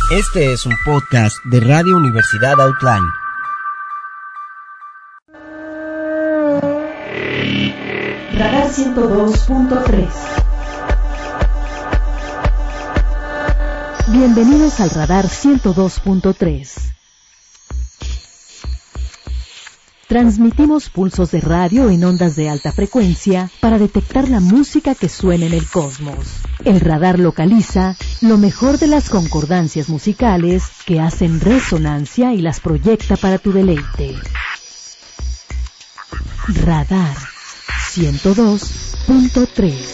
Este es un podcast de Radio Universidad Outline. Radar 102.3. Bienvenidos al Radar 102.3. Transmitimos pulsos de radio en ondas de alta frecuencia para detectar la música que suena en el cosmos. El radar localiza lo mejor de las concordancias musicales que hacen resonancia y las proyecta para tu deleite. Radar 102.3.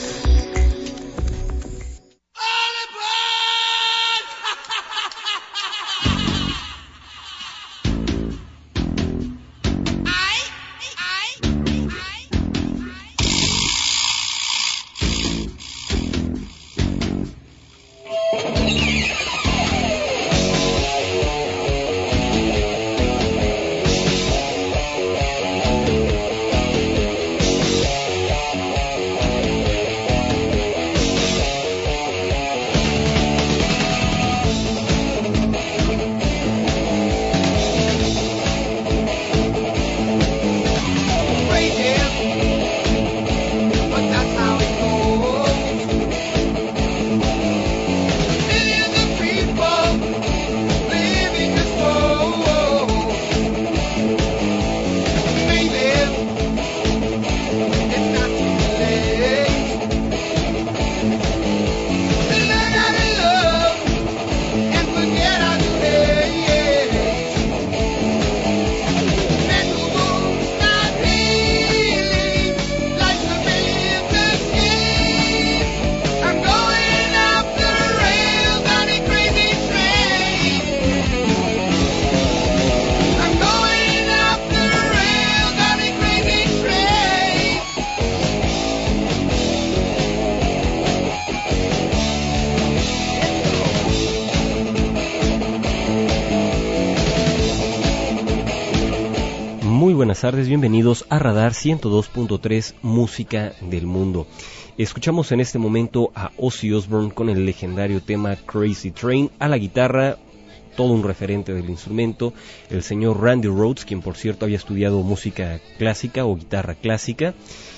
Buenas tardes, bienvenidos a Radar 102.3 Música del Mundo. Escuchamos en este momento a Ozzy Osbourne con el legendario tema Crazy Train, a la guitarra, todo un referente del instrumento, el señor Randy Rhoads, quien por cierto había estudiado música clásica o guitarra clásica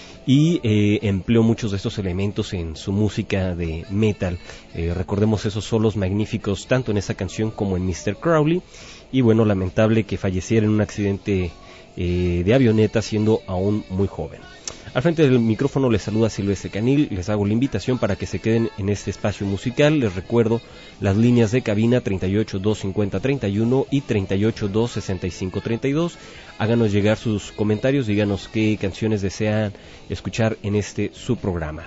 y empleó muchos de estos elementos en su música de metal. Recordemos esos solos magníficos tanto en esa canción como en Mr. Crowley, y bueno, lamentable que falleciera en un accidente de avioneta siendo aún muy joven. Al frente del micrófono les saluda Silvestre Canil, les hago la invitación para que se queden en este espacio musical. Les recuerdo las líneas de cabina 38-250-31 y 38-265-32. Háganos llegar sus comentarios, díganos qué canciones desean escuchar en este su programa.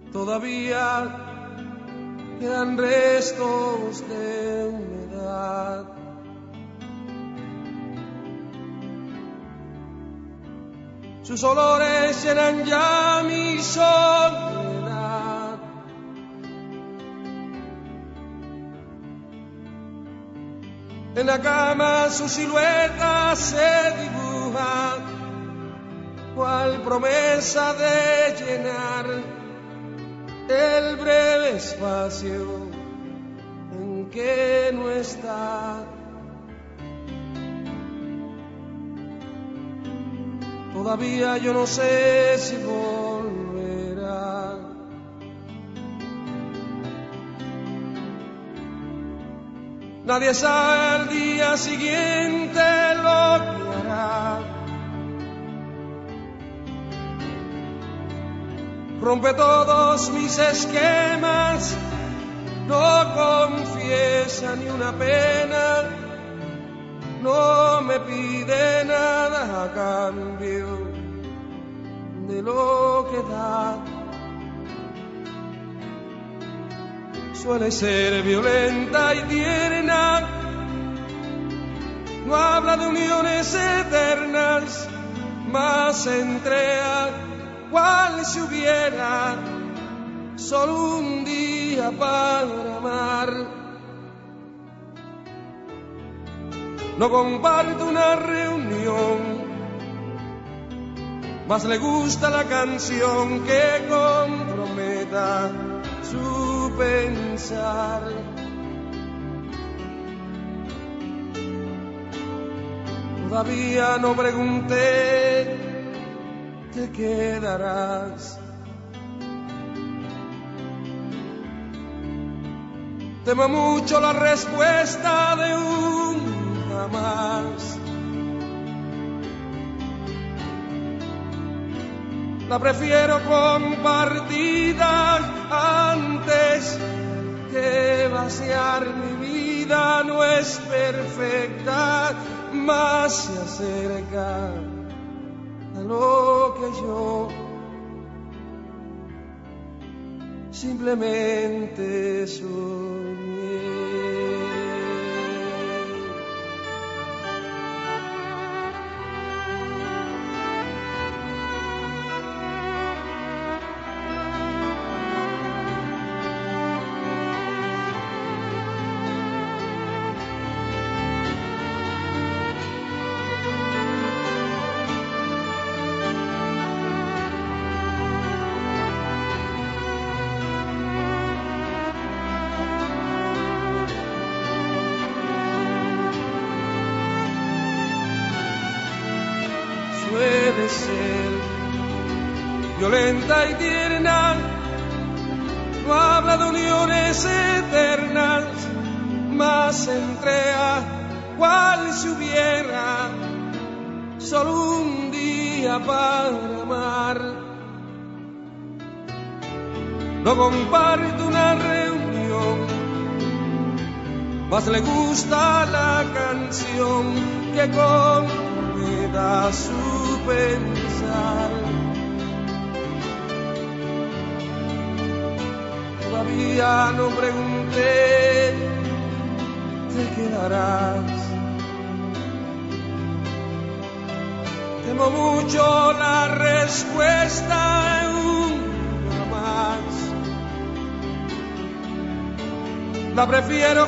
Todavía quedan restos de humedad. Sus olores llenan ya mi soledad. En la cama su silueta se dibuja, cual promesa de llenar el breve espacio en que no está. Todavía yo no sé si volverá. Nadie sabe al día siguiente lo que hará. Rompe todos mis esquemas, no confiesa ni una pena, no me pide nada a cambio de lo que da. Suele ser violenta y tierna, no habla de uniones eternas, mas se entrega cual si hubiera solo un día para amar. No comparte una reunión, mas le gusta la canción que comprometa su pensar. Todavía no pregunté, ¿te quedarás? Temo mucho la respuesta de un jamás. La prefiero compartida antes que vaciar mi vida. No es perfecta, mas se acerca a lo que yo simplemente soñé. Suele ser violenta y tierna, no habla de uniones eternas, mas se entrega cual si hubiera solo un día para amar. No comparte una reunión, mas le gusta la canción que comprometa su pensar. Todavía no pregunté, ¿te quedarás? Temo mucho la respuesta en una más. La prefiero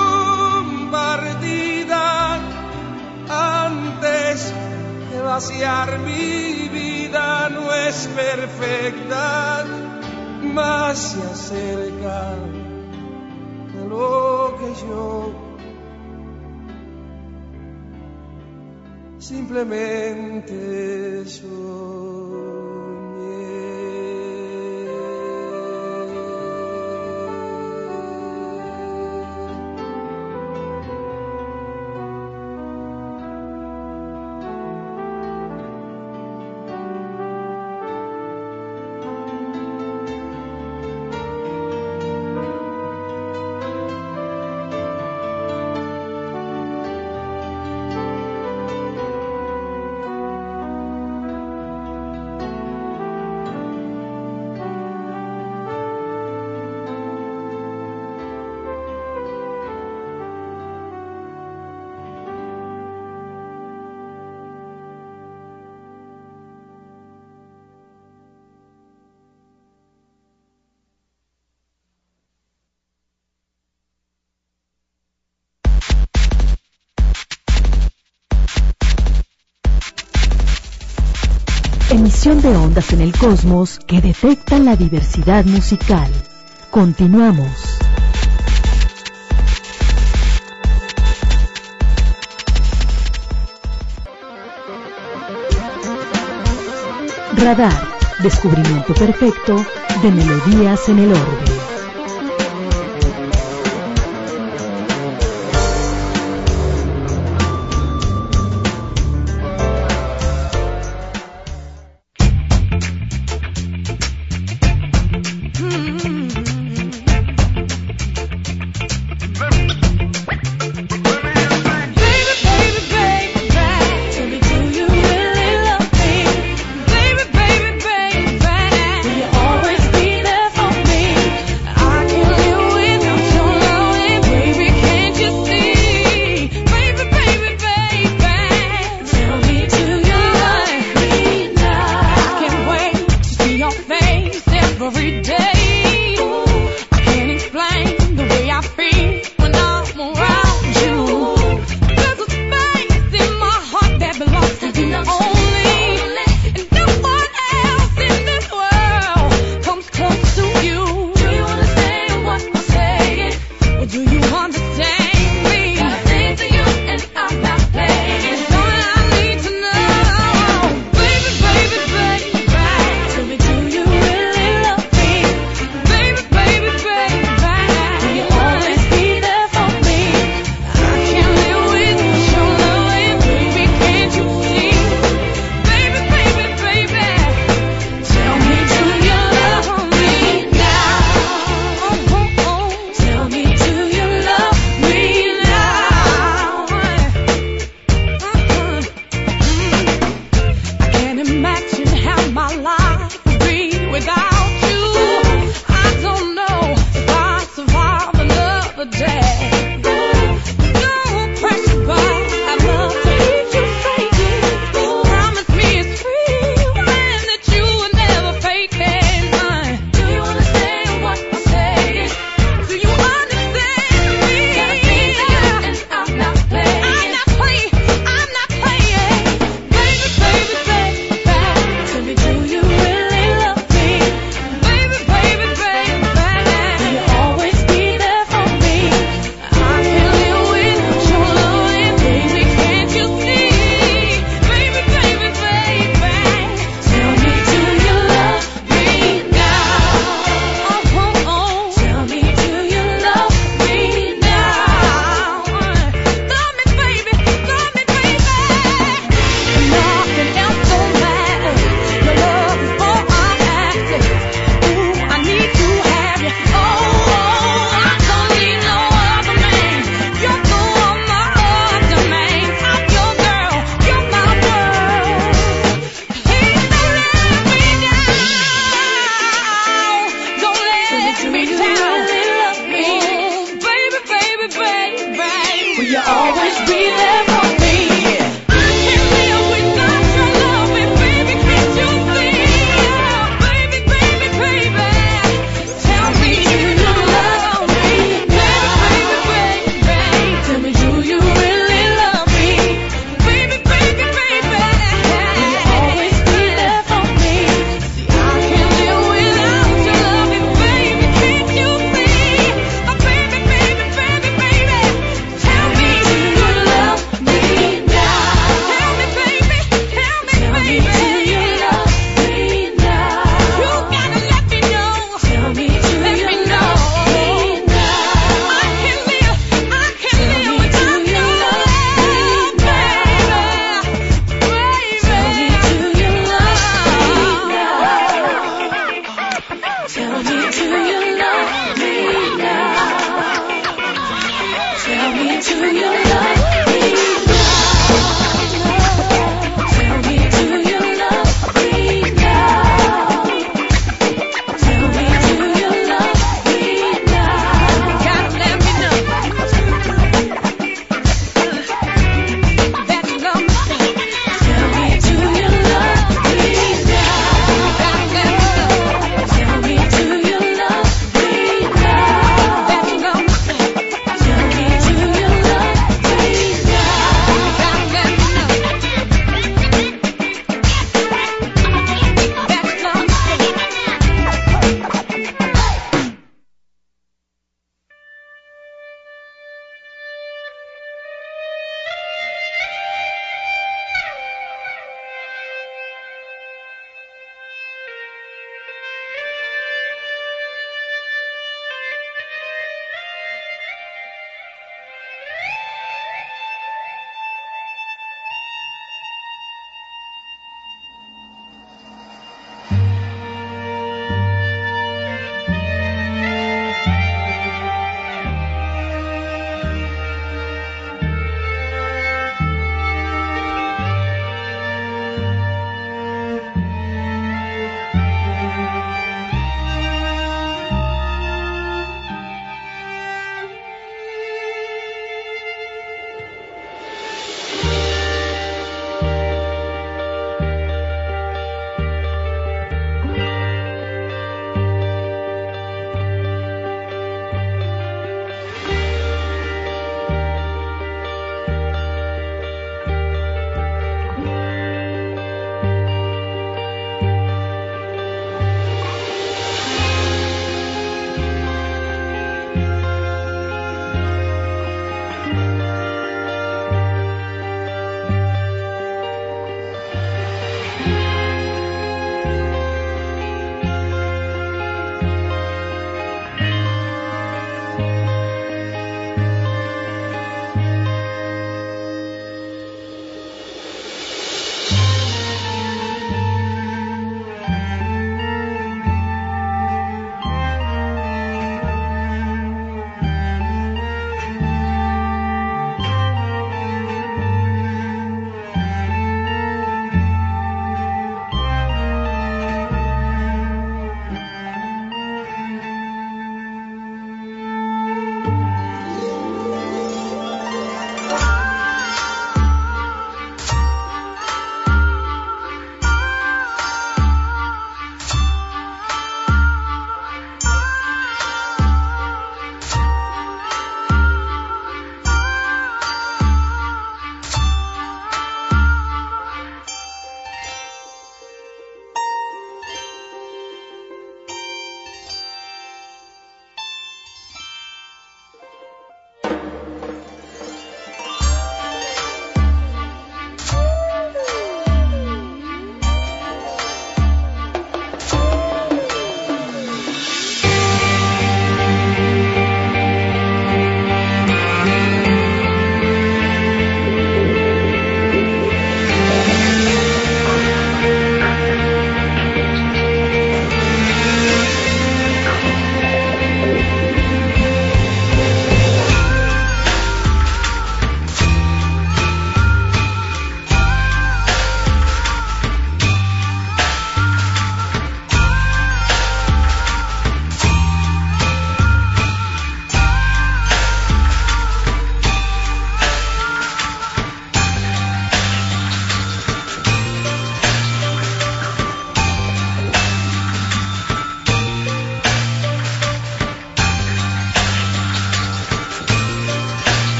compartida antes que vaciar mi vida. No es perfecta, mas se acerca a lo que yo simplemente soñé. Emisión de ondas en el cosmos que detectan la diversidad musical. Continuamos. Radar, descubrimiento perfecto de melodías en el orbe.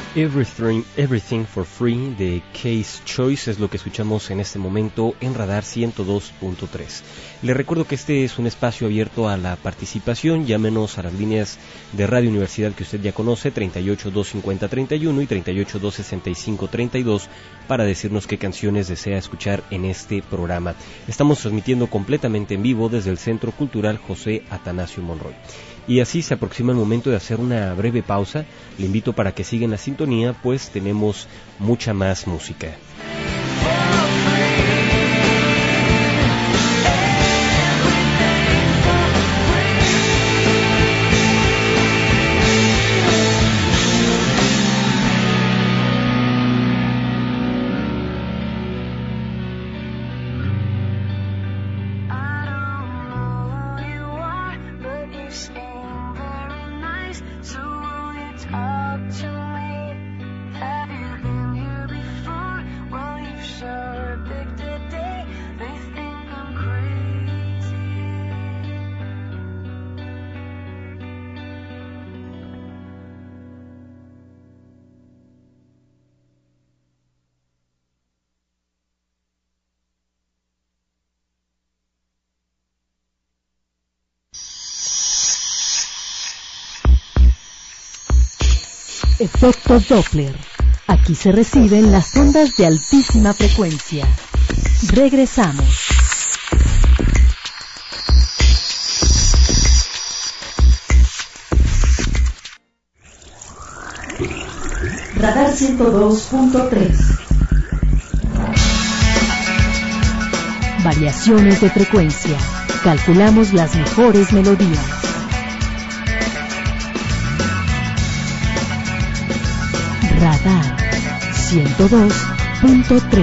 Everything for Free de Case Choice es lo que escuchamos en este momento en Radar 102.3. Les recuerdo que este es un espacio abierto a la participación. Llámenos a las líneas de Radio Universidad que usted ya conoce, 38-250-31 y 38-265-32, para decirnos qué canciones desea escuchar en este programa. Estamos transmitiendo completamente en vivo desde el Centro Cultural José Atanasio Monroy. Y así se aproxima el momento de hacer una breve pausa. Le invito para que sigan la sintonía, pues tenemos mucha más música. Efecto Doppler. Aquí se reciben las ondas de altísima frecuencia. Regresamos. Radar 102.3. Variaciones de frecuencia. Calculamos las mejores melodías. Radar 102.3.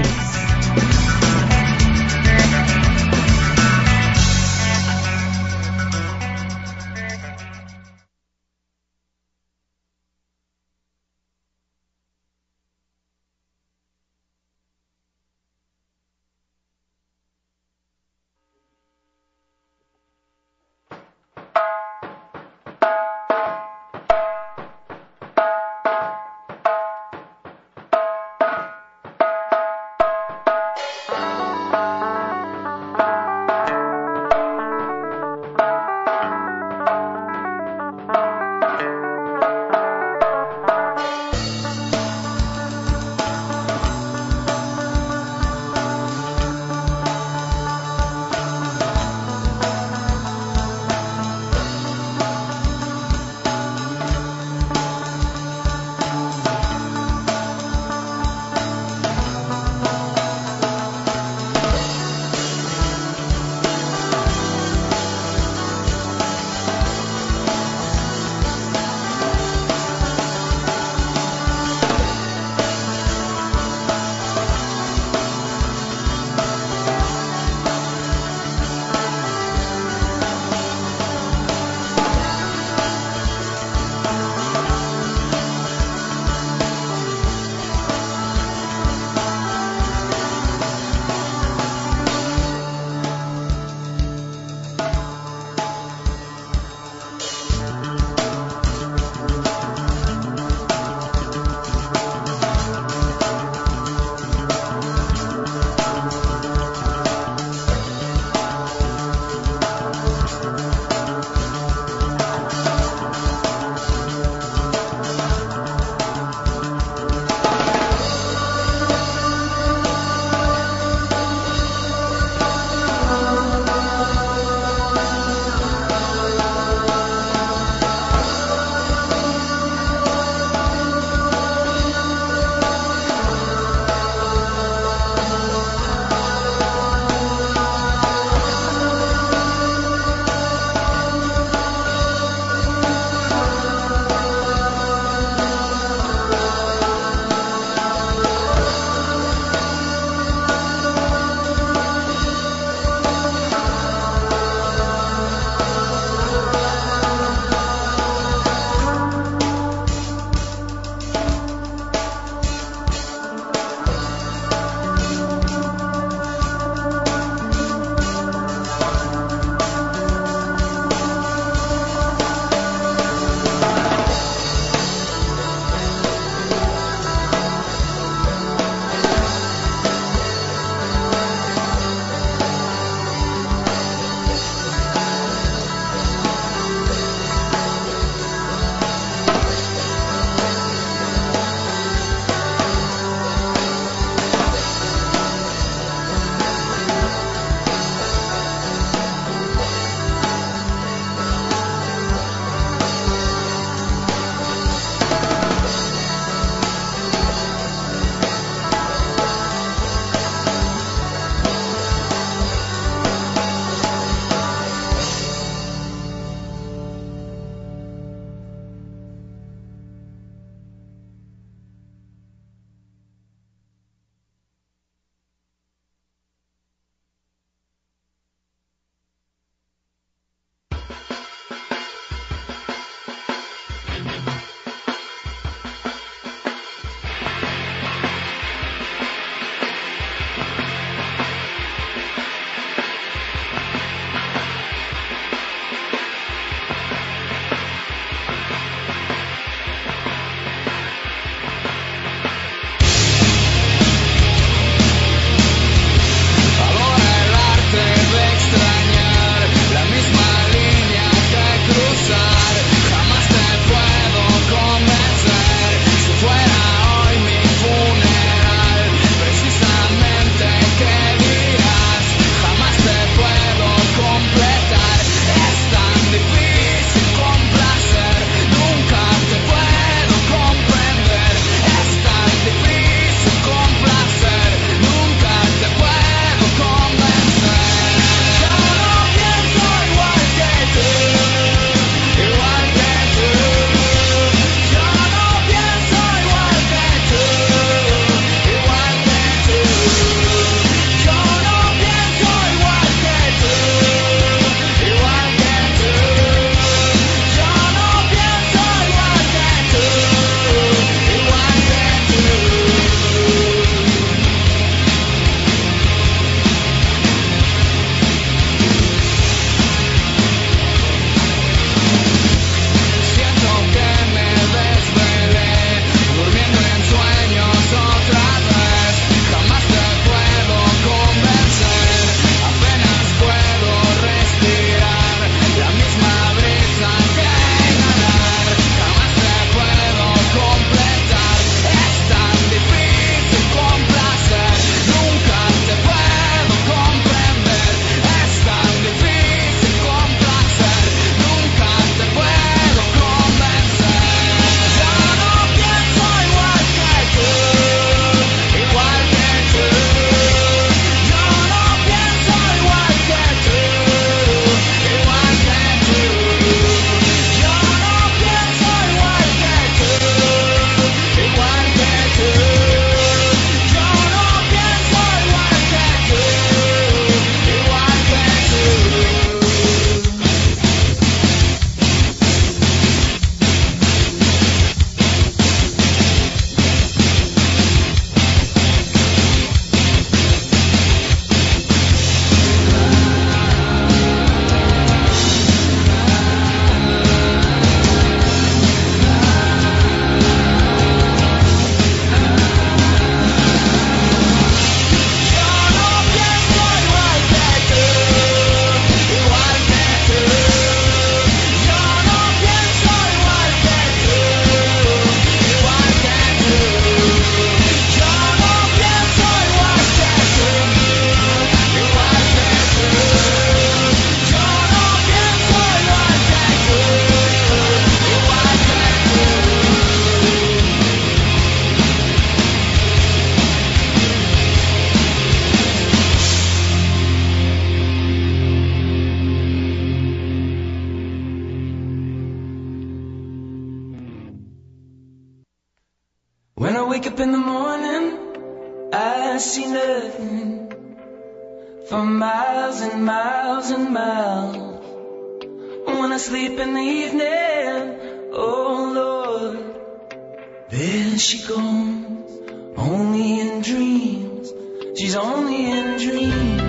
When I wake up in the morning, I see nothing for miles and miles and miles. When I sleep in the evening, oh Lord, there she goes, only in dreams. She's only in dreams.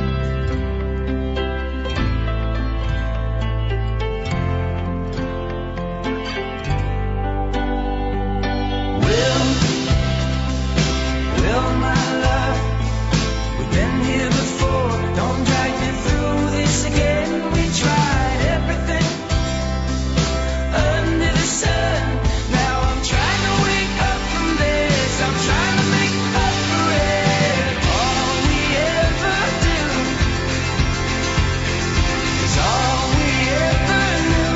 Well, my love, we've been here before. Don't drag me through this again. We tried everything under the sun. Now I'm trying to wake up from this. I'm trying to make up for it. All we ever do is all we ever knew.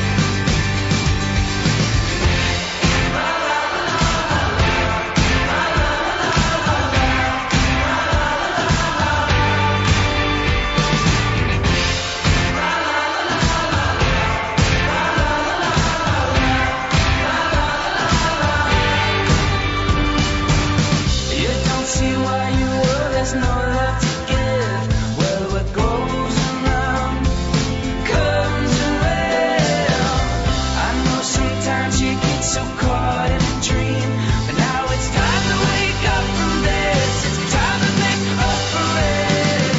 There's no love to give. Well, what goes around comes around. I know sometimes you get so caught in a dream, but now it's time to wake up from this. It's time to make up for it.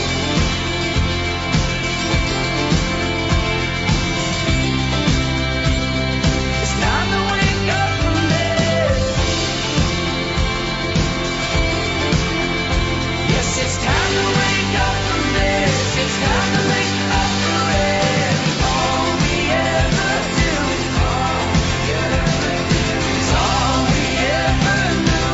It's time to wake up from this. Yes, it's time to wake up from this. It's time to make up for it. All we ever do is all we ever do is all we ever knew.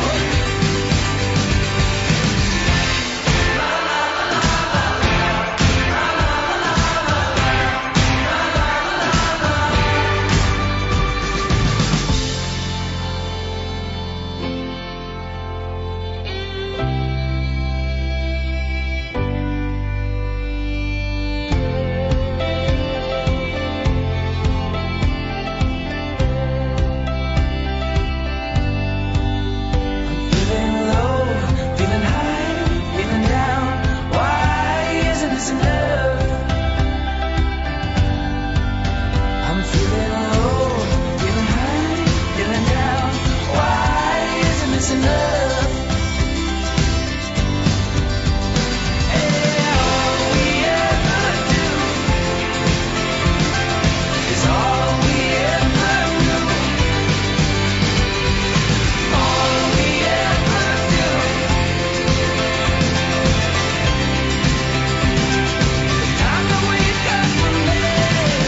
Feeling low, feeling high, feeling down. Why isn't this enough? I'm feeling low, feeling high, feeling down. Why isn't this enough? And all we ever do is all we ever knew. All we ever do. It's time to wake up from this.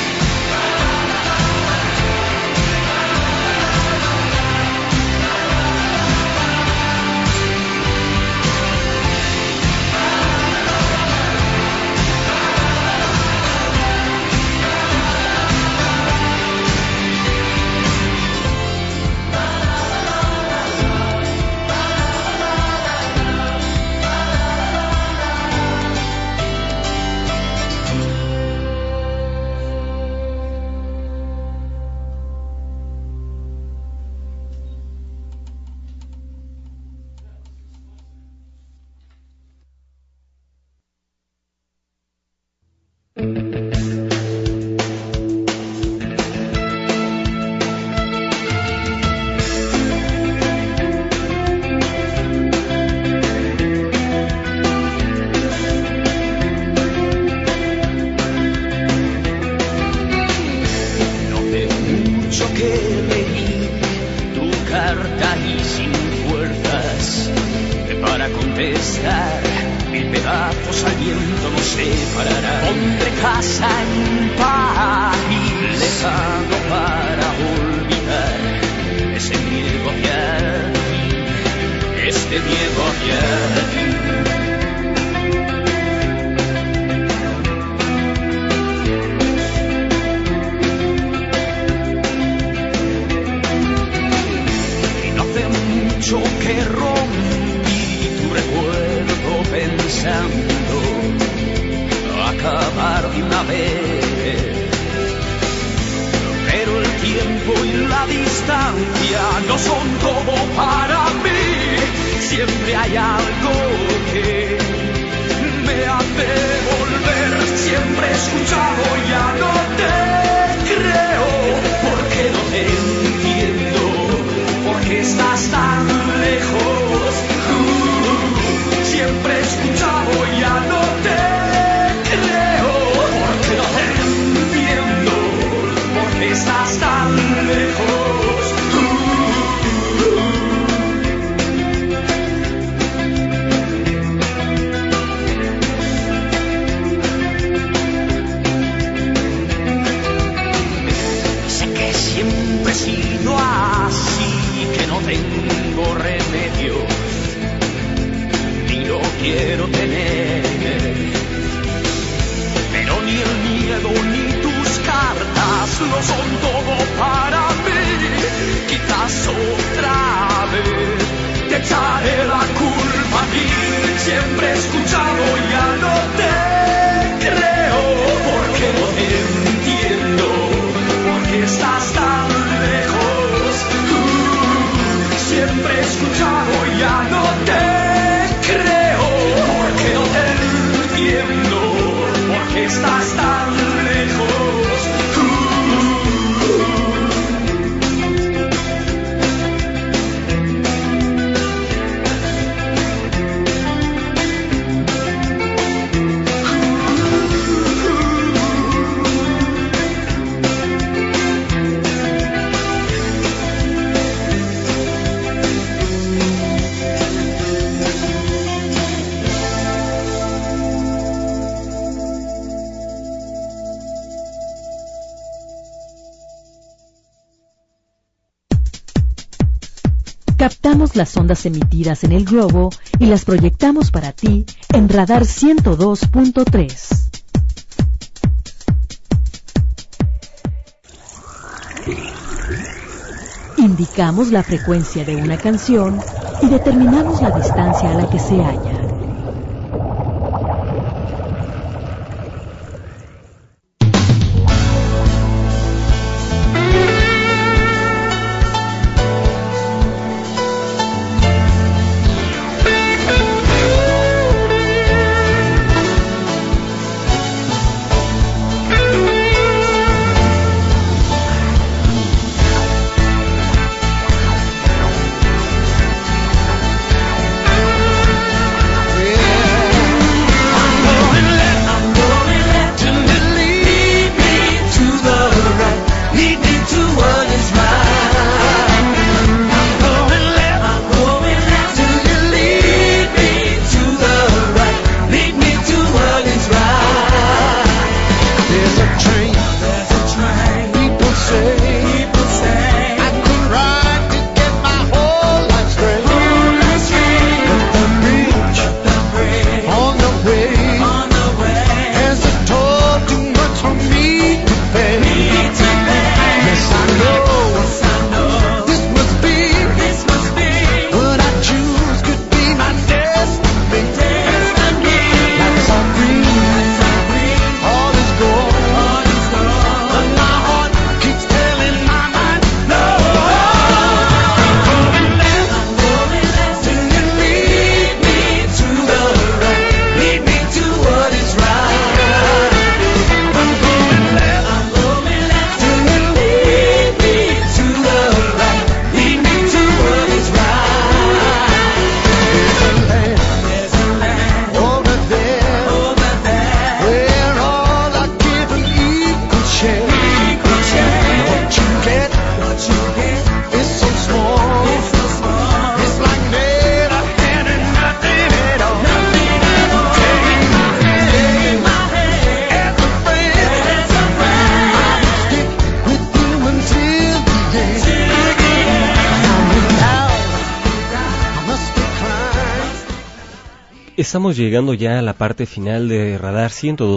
No hace mucho que leí tu carta y sin fuerzas para contestar, mil pedazos al viento nos separarán. Pondré casa en un país lejano para olvidar ese miedo hacia ti, este miedo hacia ti. Y no hace mucho que rompí tu recuerdo pensando acabar de una vez, pero el tiempo tiempo y la distancia no son todo para mí. Siempre hay algo que me hace volver. Siempre he escuchado, ya no te creo, porque no te entiendo, porque estás tan lejos. Siempre he escuchado, ya no te creo, porque no te entiendo, porque estás tan lejos. Siempre he sido así, que no tengo remedio, ni lo quiero tener. Pero ni el miedo ni tus cartas no son todo para mí. Quizás otra vez te echaré la culpa a ti. Siempre he escuchado, ya no te creo, porque no te entiendo, porque estás tan lejos. Siempre he escuchado, ya no te creo, porque no te entiendo, porque estás tan lejos. Captamos las ondas emitidas en el globo y las proyectamos para ti en Radar 102.3. Indicamos la frecuencia de una canción y determinamos la distancia a la que se halla. Estamos llegando ya a la parte final de Radar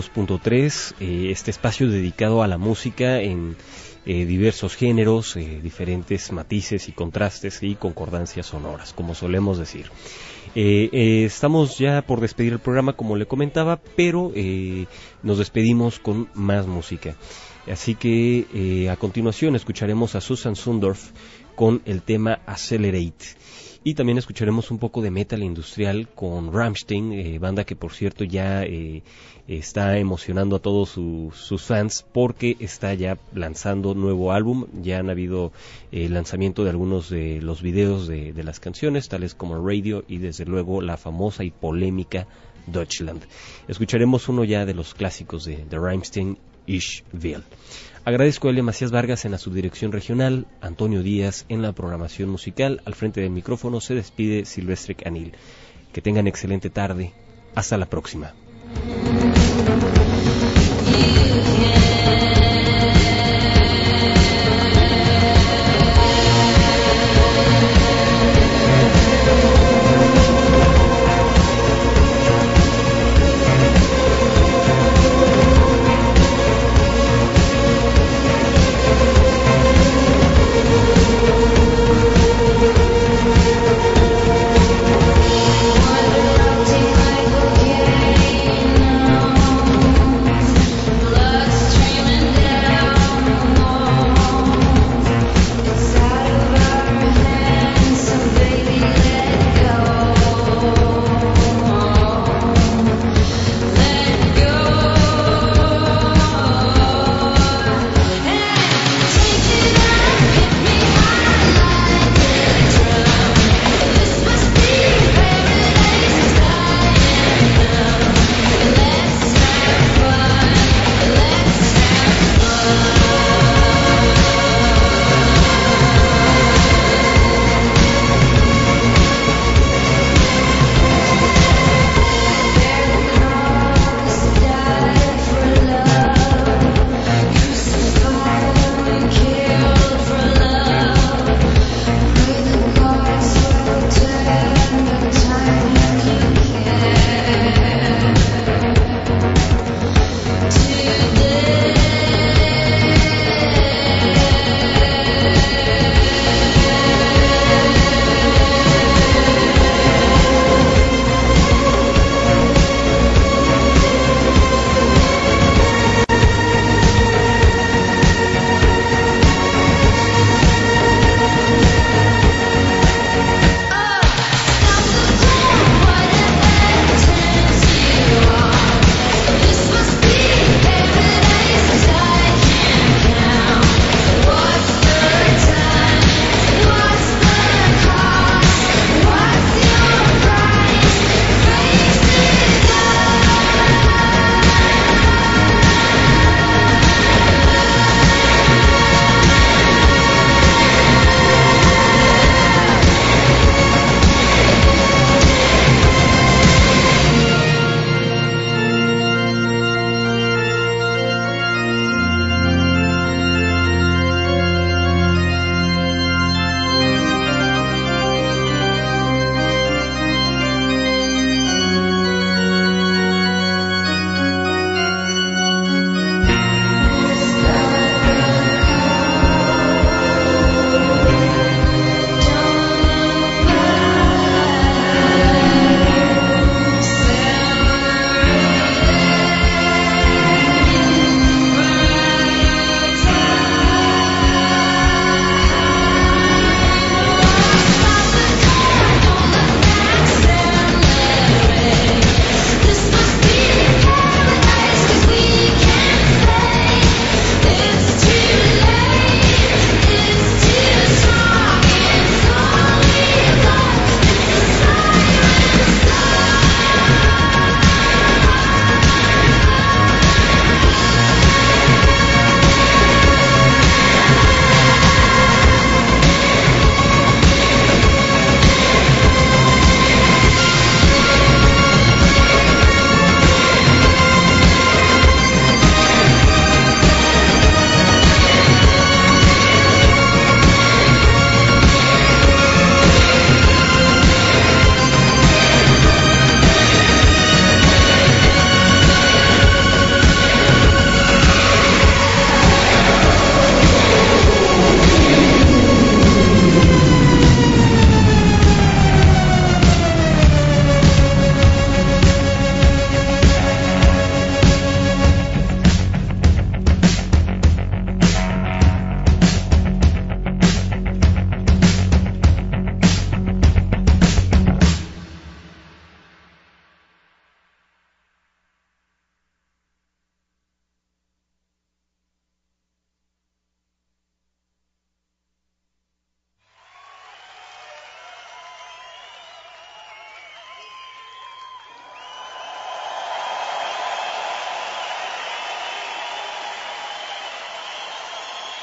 102.3, este espacio dedicado a la música en diversos géneros, diferentes matices y contrastes y concordancias sonoras, como solemos decir. Estamos ya por despedir el programa, como le comentaba, pero nos despedimos con más música. Así que a continuación escucharemos a Susan Sundorf con el tema Accelerate. Y también escucharemos un poco de metal industrial con Rammstein, banda que por cierto ya está emocionando a todos sus fans porque está ya lanzando nuevo álbum. Ya han habido lanzamiento de algunos de los videos de las canciones, tales como Radio y desde luego la famosa y polémica Deutschland. Escucharemos uno ya de los clásicos de Rammstein, Ich Will. Agradezco a Elia Macías Vargas en la subdirección regional, Antonio Díaz en la programación musical. Al frente del micrófono se despide Silvestre Canil. Que tengan excelente tarde. Hasta la próxima. Take my cocaine now.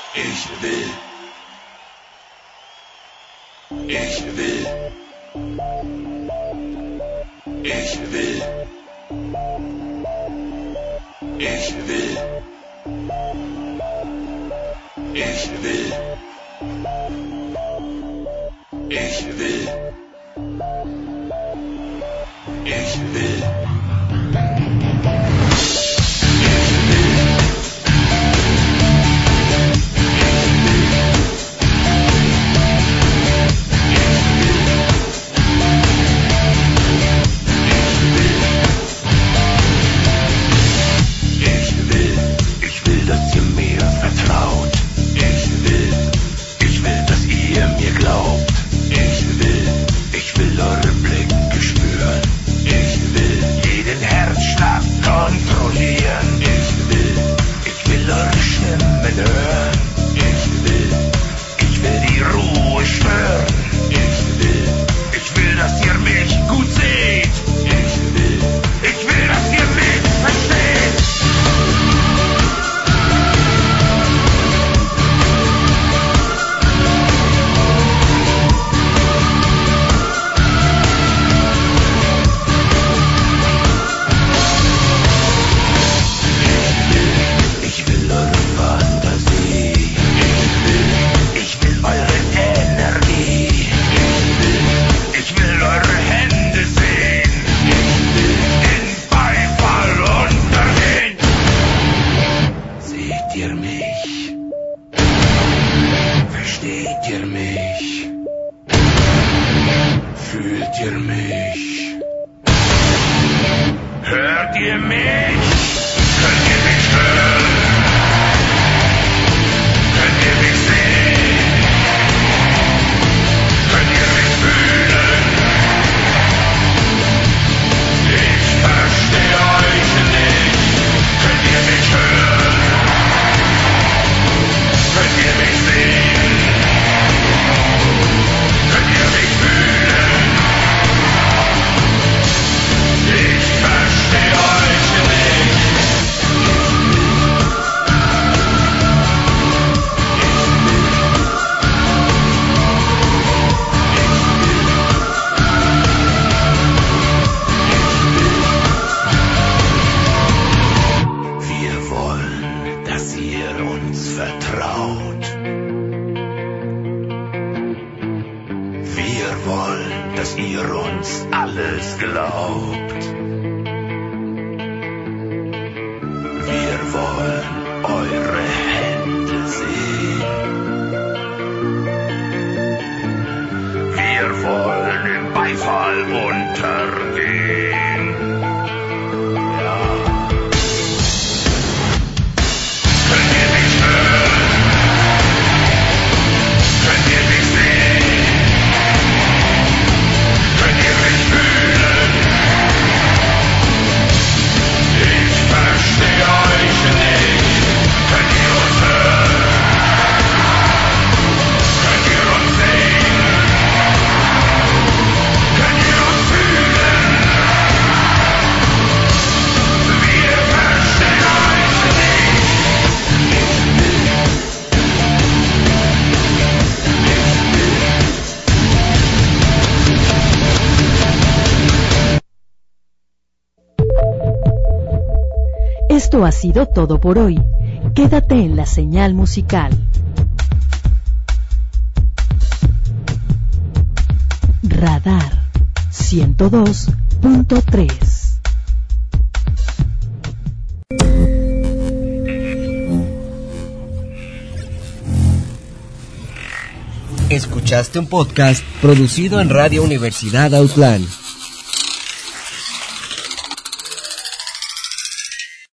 Ich will. Ich will. Ich will. Ich will. Ich will. Ich will. Ich will. Dass ihr mir vertraut. Ich will, dass ihr mir glaubt. Ich will eure Blicke spüren. Ich will jeden Herzschlag kontrollieren. Ich will eure Stimmen hören. Ich will die Ruhe stören. Ich will, dass ihr mich gut seht. Ich will, dass ihr mich versteht. Esto ha sido todo por hoy. Quédate en la señal musical. Radar 102.3. Escuchaste un podcast producido en Radio Universidad Outland.